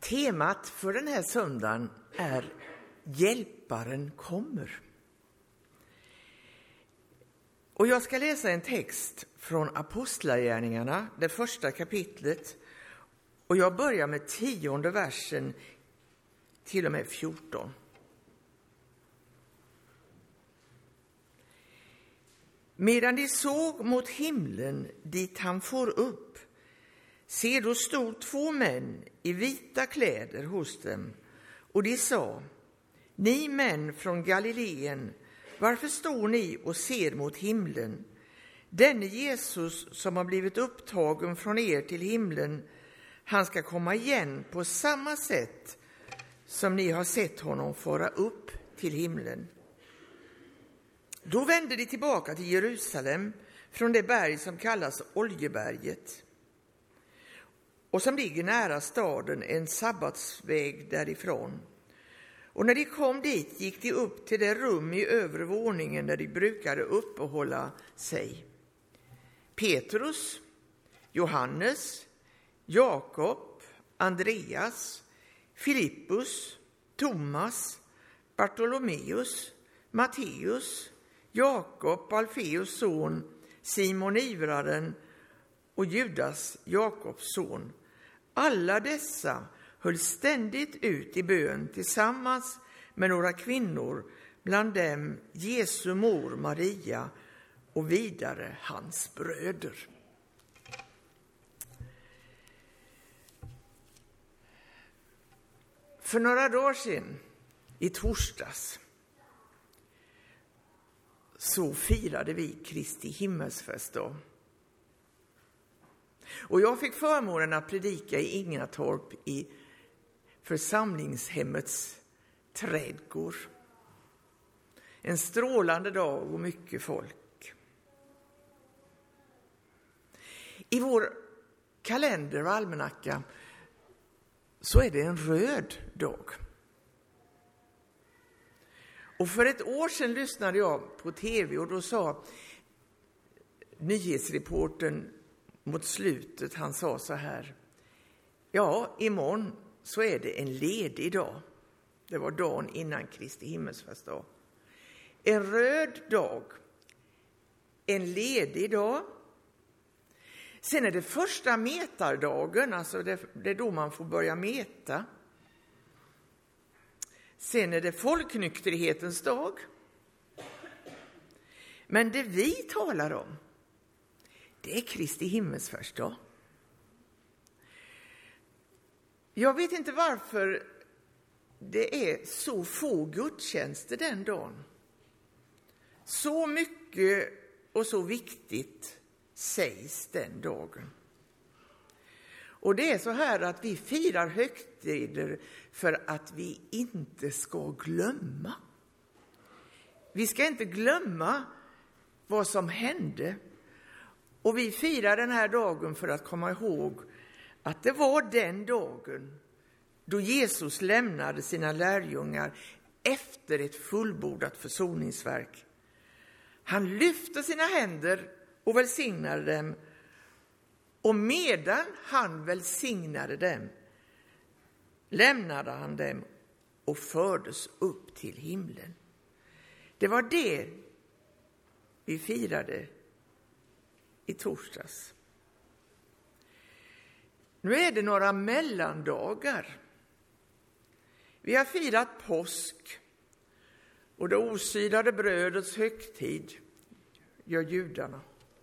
Temat för den här söndagen är Hjälparen kommer. Och jag ska läsa en text från Apostlagärningarna, det första kapitlet. Och jag börjar med 10:e versen till och med 14. Medan de såg mot himlen dit han for upp, se då stod 2 män i vita kläder hos dem, och de sa: Ni män från Galileen, varför står ni och ser mot himlen? Denne Jesus som har blivit upptagen från er till himlen, han ska komma igen på samma sätt som ni har sett honom fara upp till himlen. Då vände de tillbaka till Jerusalem från det berg som kallas Oljeberget och som ligger nära staden, en sabbatsväg därifrån. Och när de kom dit gick de upp till det rum i övre våningen där de brukade uppehålla sig. Petrus, Johannes, Jakob, Andreas, Filippus, Thomas, Bartolomeus, Matteus, Jakob, Alfeus son, Simon Ivraren och Judas, Jakobs son. Alla dessa höll ständigt ut i bön tillsammans med några kvinnor, bland dem Jesu mor Maria och vidare hans bröder. För några dagar sedan, i torsdags, så firade vi Kristi himmelsfärdsdag. Och jag fick förmånen att predika i Ingatorp i församlingshemmets trädgård. En strålande dag och mycket folk. I vår kalender och almanacka så är det en röd dag. Och för ett år sedan lyssnade jag på tv och då sa nyhetsreportern mot slutet, han sa så här: ja, imorgon så är det en ledig dag. Det var dagen innan Kristi himmelsfärdsdag. En röd dag, en ledig dag. Sen är det första metardagen, alltså det är då man får börja meta. Sen är det folknykterhetens dag. Men det vi talar om, det är Kristi himmelsfärdsdag. Jag vet inte varför det är så få gudstjänster den dagen. Så mycket och så viktigt sägs den dagen. Och det är så här att vi firar högtider för att vi inte ska glömma. Vi ska inte glömma vad som hände. Och vi firar den här dagen för att komma ihåg att det var den dagen då Jesus lämnade sina lärjungar efter ett fullbordat försoningsverk. Han lyfte sina händer och välsignade dem. Och medan han välsignade dem lämnade han dem och fördes upp till himlen. Det var det vi firade i torsdags. Nu är det några mellandagar. Vi har firat påsk och det osydade brödets högtid gör judarna.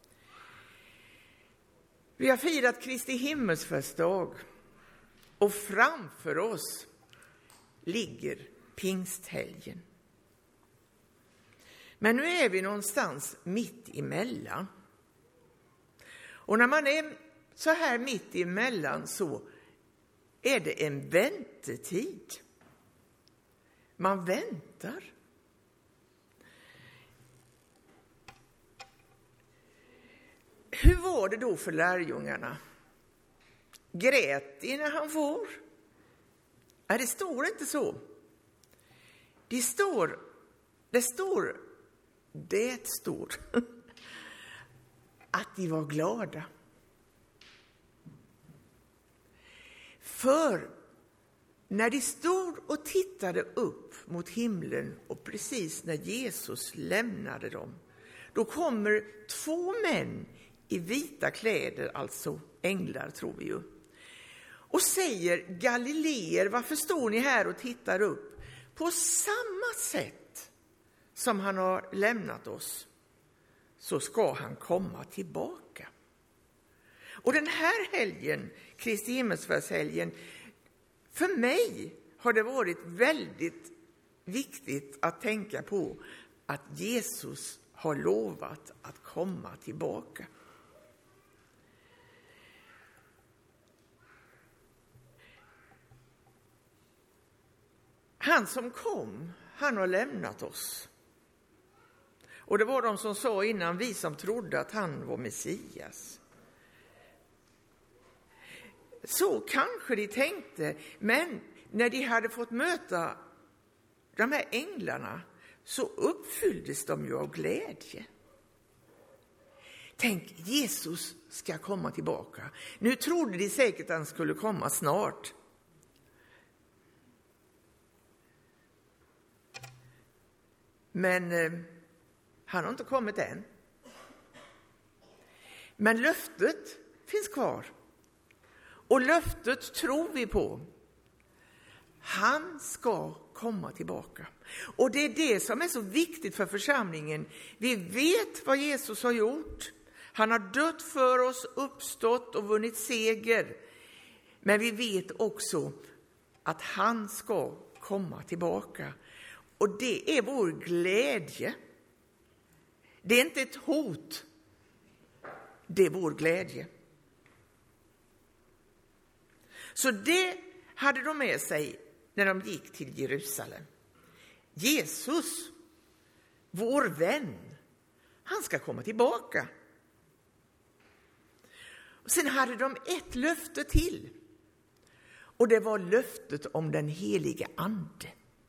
Vi har firat Kristi himmelsfärdsdag och framför oss ligger pingsthelgen. Men nu är vi någonstans mitt emellan. Och när man är så här mitt emellan så är det en väntetid. Man väntar. Hur var det då för lärjungarna? Grät de när han får? Det står inte så. Det står att de var glada. För när de stod och tittade upp mot himlen och precis när Jesus lämnade dem, då kommer 2 män i vita kläder, alltså änglar tror vi ju, och säger: Galileer, varför står ni här och tittar upp? På samma sätt som han har lämnat oss, så ska han komma tillbaka. Och den här helgen, Kristi himmelsfärdshelgen, för mig har det varit väldigt viktigt att tänka på att Jesus har lovat att komma tillbaka. Han som kom, han har lämnat oss. Och det var de som sa innan, vi som trodde att han var Messias. Så kanske de tänkte, men när de hade fått möta de här änglarna så uppfylldes de ju av glädje. Tänk, Jesus ska komma tillbaka. Nu trodde de säkert att han skulle komma snart. Men han har inte kommit än. Men löftet finns kvar. Och löftet tror vi på. Han ska komma tillbaka. Och det är det som är så viktigt för församlingen. Vi vet vad Jesus har gjort. Han har dött för oss, uppstått och vunnit seger. Men vi vet också att han ska komma tillbaka. Och det är vår glädje. Det är inte ett hot. Det är vår glädje. Så det hade de med sig när de gick till Jerusalem. Jesus, vår vän, han ska komma tillbaka. Och sen hade de ett löfte till. Och det var löftet om den helige ande.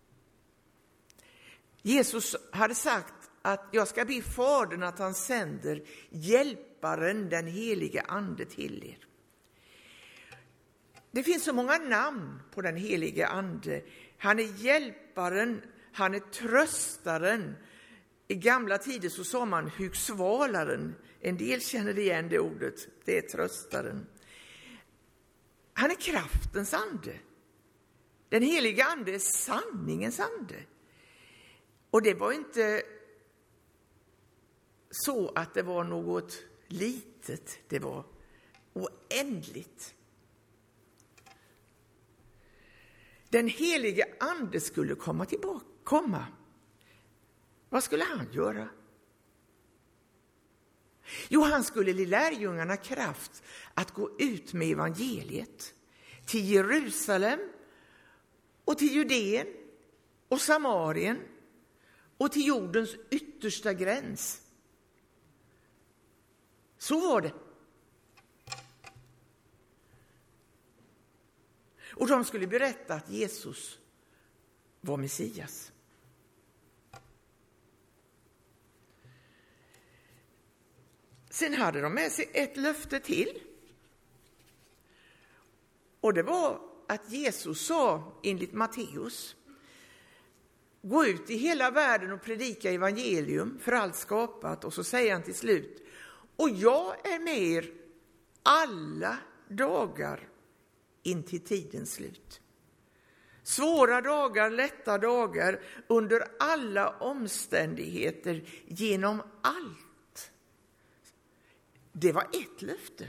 Jesus hade sagt att jag ska be Fadern att han sänder hjälparen, den helige ande, till er. Det finns så många namn på den helige ande. Han är hjälparen, han är tröstaren. I gamla tider så sa man hugsvalaren. En del känner igen det ordet, det är tröstaren. Han är kraftens ande. Den helige ande är sanningens ande. Och det var inte så att det var något litet, det var oändligt. Den helige ande skulle komma tillbaka. Vad skulle han göra? Jo, han skulle ge lärjungarna kraft att gå ut med evangeliet till Jerusalem och till Judeen och Samarien och till jordens yttersta gräns. Så var det. Och de skulle berätta att Jesus var Messias. Sen hade de med sig ett löfte till. Och det var att Jesus sa enligt Matteus: gå ut i hela världen och predika evangelium för allt skapat. Och så säger han till slut: och jag är med er alla dagar in till tidens slut. Svåra dagar, lätta dagar, under alla omständigheter, genom allt. Det var ett löfte.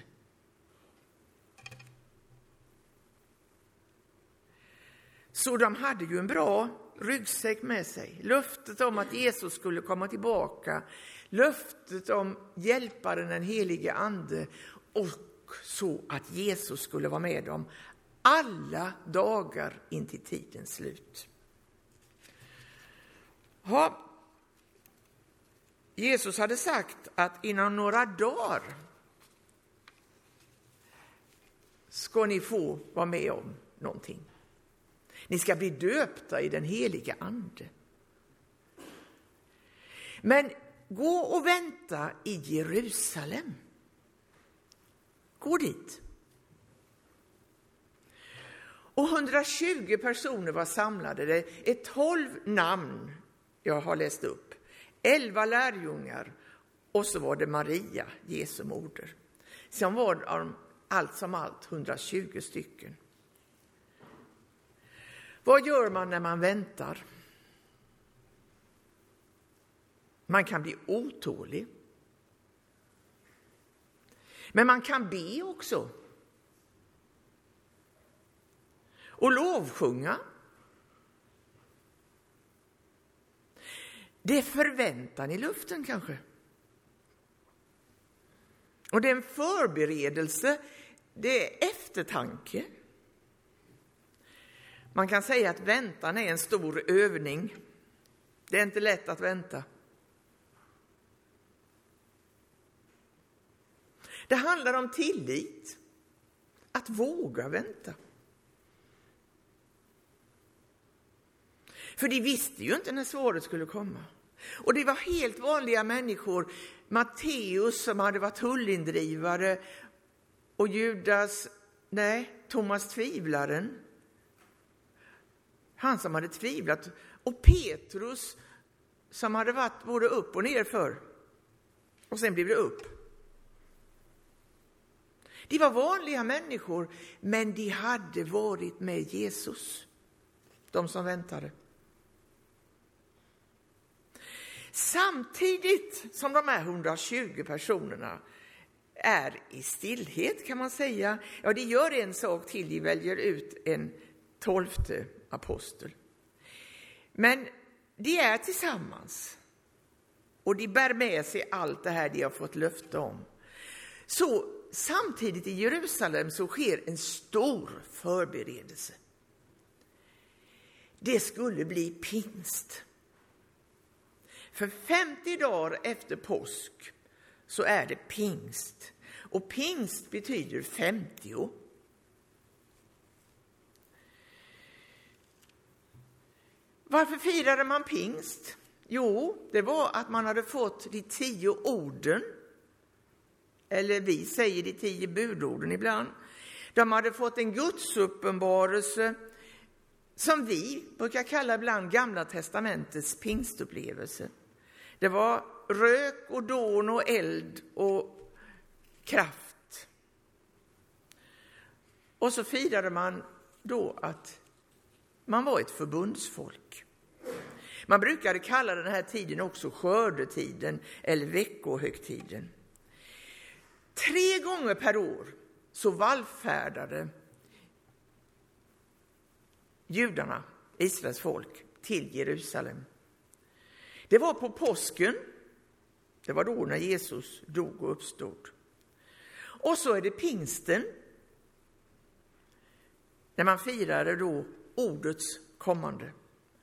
Så de hade ju en bra ryggsäck med sig. Löftet om att Jesus skulle komma tillbaka. Löftet om hjälparen, den helige ande. Och så att Jesus skulle vara med dem alla dagar in till tidens slut. Ja, Jesus hade sagt att inom några dagar ska ni få vara med om någonting. Ni ska bli döpta i den heliga ande. Men gå och vänta i Jerusalem. Gå dit. Och 120 personer var samlade. Det är 12 namn jag har läst upp. 11 lärjungar och så var det Maria, Jesu moder. Sen var det allt som allt 120 stycken. Vad gör man när man väntar? Man kan bli otålig. Men man kan be också. Och lovsjunga. Det är förväntan i luften kanske. Och det är en förberedelse, det är eftertanke. Man kan säga att väntan är en stor övning. Det är inte lätt att vänta. Det handlar om tillit, att våga vänta. För de visste ju inte när svaret skulle komma. Och det var helt vanliga människor. Matteus som hade varit tullindrivare och Thomas tvivlaren. Han som hade tvivlat. Och Petrus som hade varit både upp och ner för. Och sen blev det upp. De var vanliga människor, men de hade varit med Jesus. De som väntade. Samtidigt som de här 120 personerna är i stillhet kan man säga. Ja, de gör en sak till, de väljer ut en 12:e apostel. Men de är tillsammans. Och de bär med sig allt det här de har fått löfte om. Så samtidigt i Jerusalem så sker en stor förberedelse. Det skulle bli pingst. För 50 dagar efter påsk så är det pingst. Och pingst betyder 50. Varför firade man pingst? Jo, det var att man hade fått de 10 orden. Eller vi säger de 10 budorden ibland. De hade fått en gudsuppenbarelse som vi brukar kalla ibland Gamla testamentets pingstupplevelse. Det var rök och dån och eld och kraft. Och så firade man då att man var ett förbundsfolk. Man brukade kalla den här tiden också skördetiden eller veckohögtiden. 3 gånger per år så vallfärdade judarna, Israels folk, till Jerusalem. Det var på påsken, det var då när Jesus dog och uppstod. Och så är det pingsten, när man firade då ordets kommande.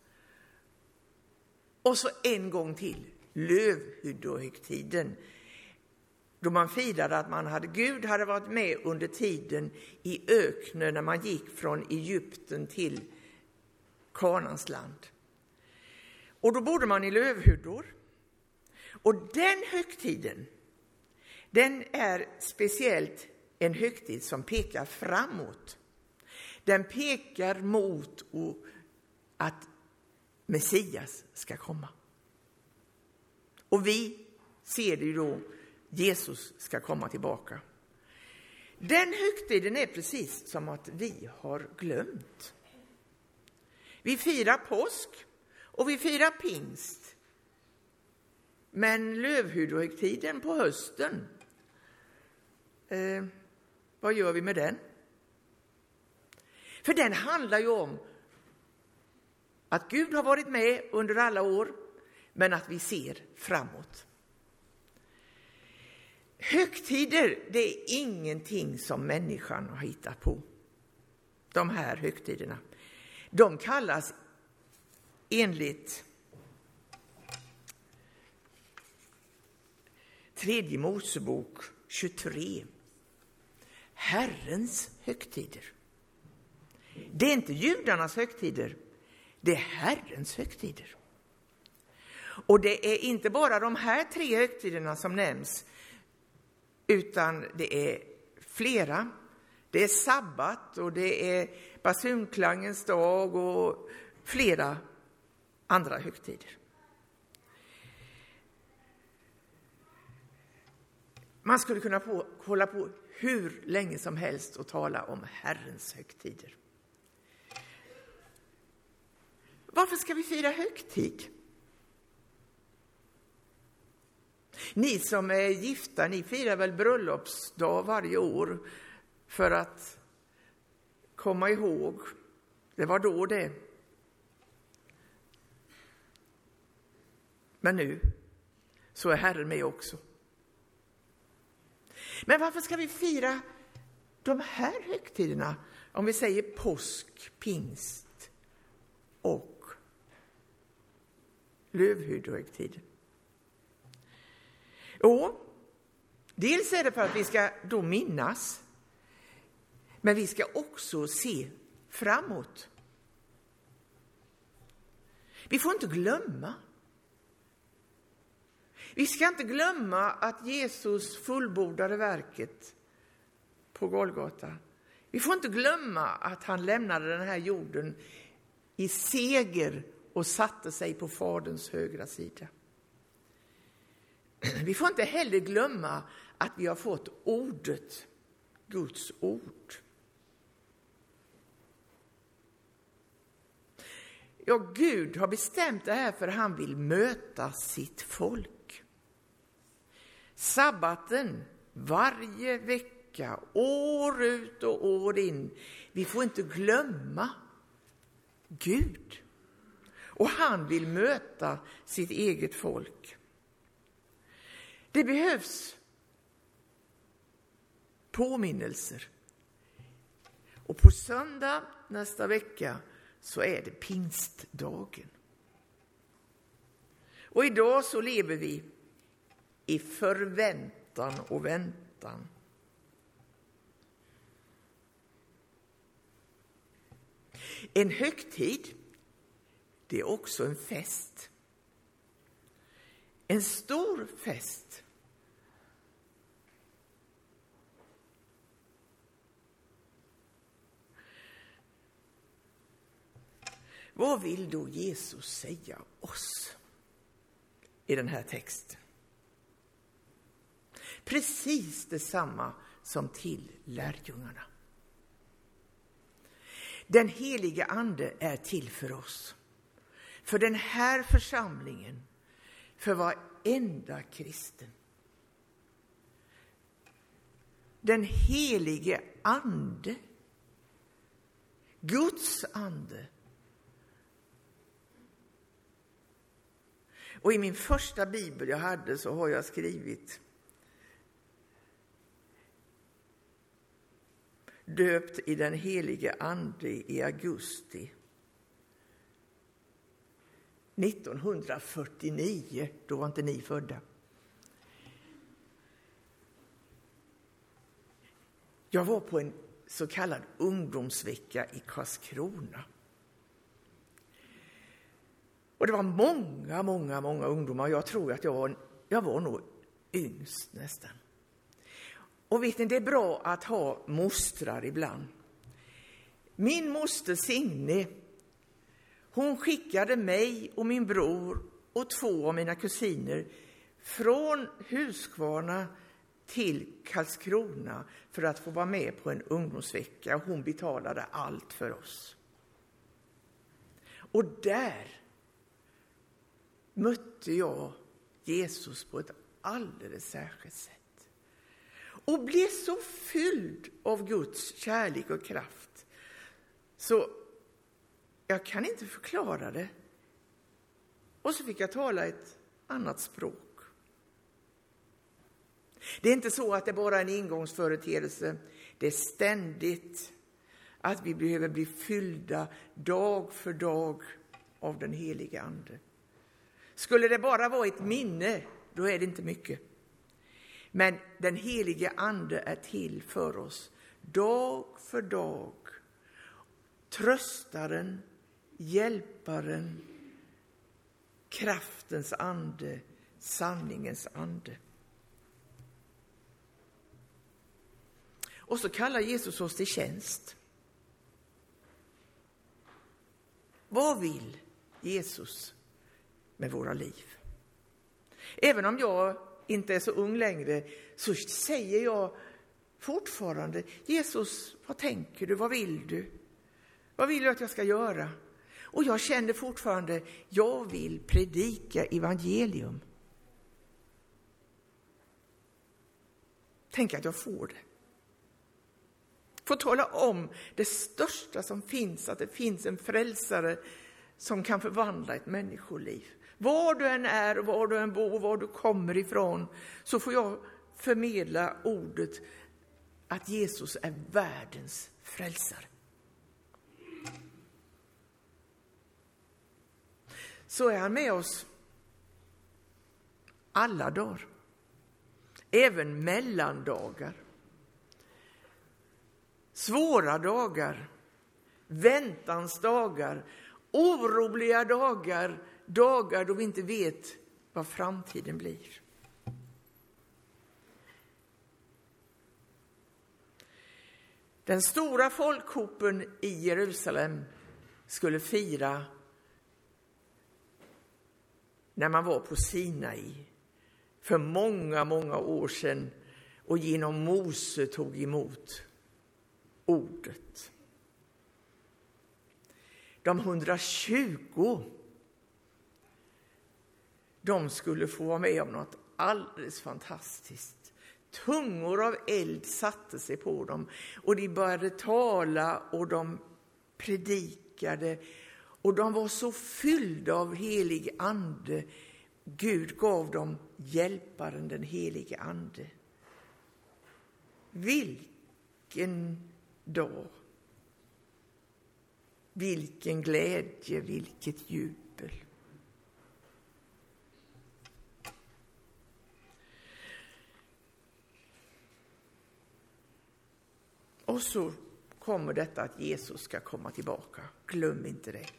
Och så en gång till, lövhyddohögtiden, då man firade att Gud hade varit med under tiden i öknen när man gick från Egypten till Kanans land. Och då bodde man i lövhyddor. Och den högtiden, den är speciellt en högtid som pekar framåt. Den pekar mot att Messias ska komma. Och vi ser det ju då, Jesus ska komma tillbaka. Den högtiden är precis som att vi har glömt. Vi firar påsk och vi firar pingst. Men lövhyddohögtiden på hösten, vad gör vi med den? För den handlar ju om att Gud har varit med under alla år, men att vi ser framåt. Högtider, det är ingenting som människan har hittat på. De här högtiderna. De kallas enligt 3 Mosebok 23 Herrens högtider. Det är inte judarnas högtider, det är Herrens högtider. Och det är inte bara de här 3 högtiderna som nämns, utan det är flera. Det är sabbat och det är basunklangens dag och flera andra högtider. Man skulle kunna hålla på hur länge som helst och tala om Herrens högtider. Varför ska vi fira högtid? Ni som är gifta, ni firar väl bröllopsdag varje år för att komma ihåg. Det var då det. Men nu så är Herren med också. Men varför ska vi fira de här högtiderna? Om vi säger påsk, pingst och lövhyddohögtiden. Jo, dels är det för att vi ska då minnas. Men vi ska också se framåt. Vi får inte glömma. Vi ska inte glömma att Jesus fullbordade verket på Golgata. Vi får inte glömma att han lämnade den här jorden i seger och satte sig på Faderns högra sida. Vi får inte heller glömma att vi har fått ordet, Guds ord. Ja, Gud har bestämt det här för han vill möta sitt folk. Sabbaten varje vecka, år ut och år in. Vi får inte glömma Gud. Och han vill möta sitt eget folk. Det behövs påminnelser. Och på söndag nästa vecka så är det pingstdagen. Och idag så lever vi i förväntan och väntan. En högtid, det är också en fest. En stor fest. Vad vill då Jesus säga oss i den här texten? Precis detsamma som till lärjungarna. Den heliga ande är till för oss. För den här församlingen. För varenda kristen. Den helige ande. Guds ande. Och i min första bibel jag hade så har jag skrivit döpt i den helige ande i augusti 1949, då var inte ni födda. Jag var på en så kallad ungdomsvecka i Karlskrona. Och det var många ungdomar. Jag tror att jag var nog yngst nästan. Och vet ni, det är bra att ha mostrar ibland. Min moster Signe, hon skickade mig och min bror och 2 av mina kusiner från Huskvarna till Karlskrona för att få vara med på en ungdomsvecka. Och hon betalade allt för oss. Och där mötte jag Jesus på ett alldeles särskilt sätt. Och blev så fylld av Guds kärlek och kraft. Så jag kan inte förklara det. Och så fick jag tala ett annat språk. Det är inte så att det bara är en ingångsföreteelse. Det är ständigt att vi behöver bli fyllda dag för dag av den heliga ande. Skulle det bara vara ett minne, då är det inte mycket. Men den helige ande är till för oss dag för dag. Tröstaren, hjälparen, kraftens ande, sanningens ande. Och så kallar Jesus oss till tjänst. Vad vill Jesus med våra liv? Även om jag inte är så ung längre så säger jag fortfarande: Jesus, vad tänker du? Vad vill du? Vad vill du att jag ska göra? Och jag känner fortfarande: jag vill predika evangelium. Tänk att jag får det. Får tala om det största som finns, att det finns en frälsare som kan förvandla ett människoliv. Var du än är och var du än bor och var du kommer ifrån, så får jag förmedla ordet att Jesus är världens frälsare. Så är han med oss alla dagar, även mellandagar, svåra dagar, väntans dagar, oroliga dagar, dagar då vi inte vet vad framtiden blir. Den stora folkhopen i Jerusalem skulle fira när man var på Sinai för många, många år sedan och genom Mose tog emot ordet. De 120, de skulle få vara med om något alldeles fantastiskt. Tungor av eld satte sig på dem och de började tala och de predikade. Och de var så fyllda av helig ande. Gud gav dem hjälparen, den helige ande. Vilken dag. Vilken glädje, vilket jubel. Och så kommer detta att Jesus ska komma tillbaka. Glöm inte det.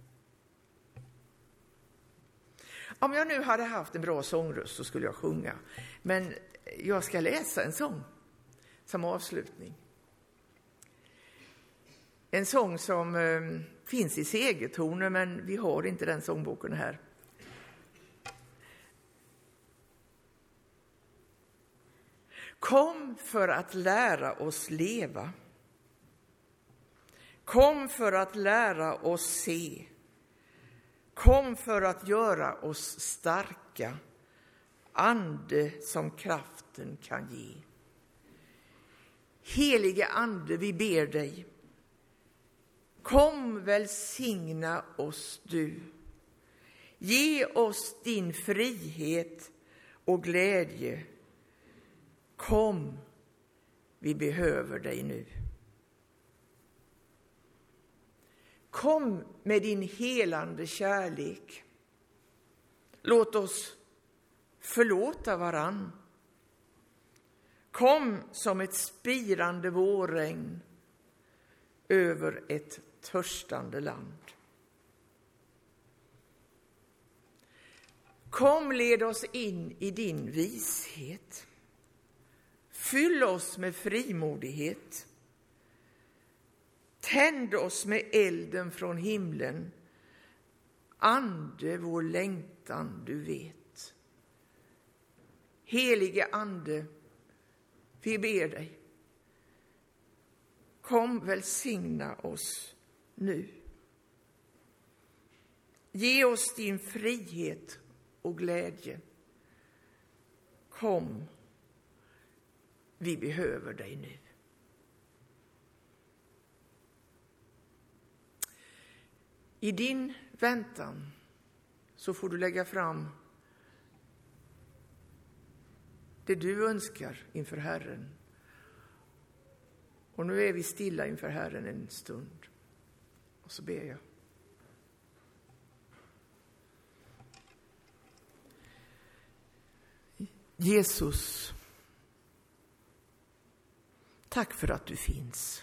Om jag nu hade haft en bra sångröst så skulle jag sjunga. Men jag ska läsa en sång som avslutning. En sång som finns i segertoner, men vi har inte den sångboken här. Kom för att lära oss leva. Kom för att lära oss se. Kom för att göra oss starka. Ande som kraften kan ge. Helige ande, vi ber dig. Kom, välsigna oss du. Ge oss din frihet och glädje. Kom, vi behöver dig nu. Kom med din helande kärlek. Låt oss förlåta varann. Kom som ett spirande vårregn över ett törstande land. Kom, led oss in i din vishet. Fyll oss med frimodighet. Tänd oss med elden från himlen. Ande, vår längtan du vet. Helige ande, vi ber dig. Kom, välsigna oss nu. Ge oss din frihet och glädje. Kom, vi behöver dig nu. I din väntan så får du lägga fram det du önskar inför Herren. Och nu är vi stilla inför Herren en stund. Och så ber jag. Jesus, tack för att du finns.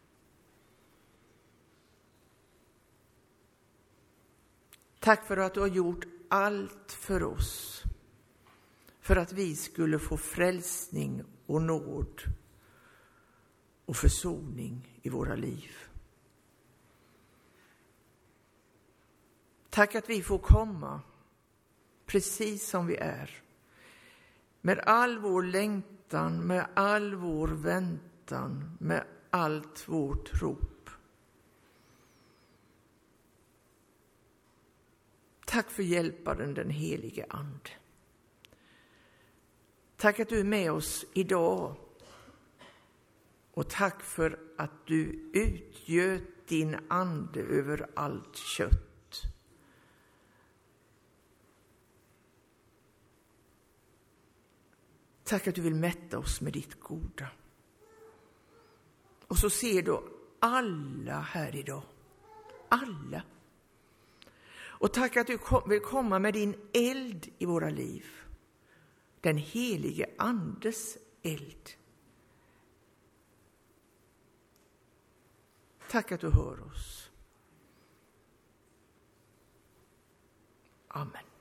Tack för att du har gjort allt för oss. För att vi skulle få frälsning och nåd och försoning i våra liv. Tack att vi får komma precis som vi är. Med all vår längtan, med all vår väntan, med allt vårt rop. Tack för hjälparen, den helige Ande. Tack att du är med oss idag. Och tack för att du utgöt din ande över allt kött. Tack att du vill mätta oss med ditt goda. Och så ser du alla här idag. Alla. Och tack att du vill komma med din eld i våra liv. Den helige Andes eld. Tack att du hör oss. Amen.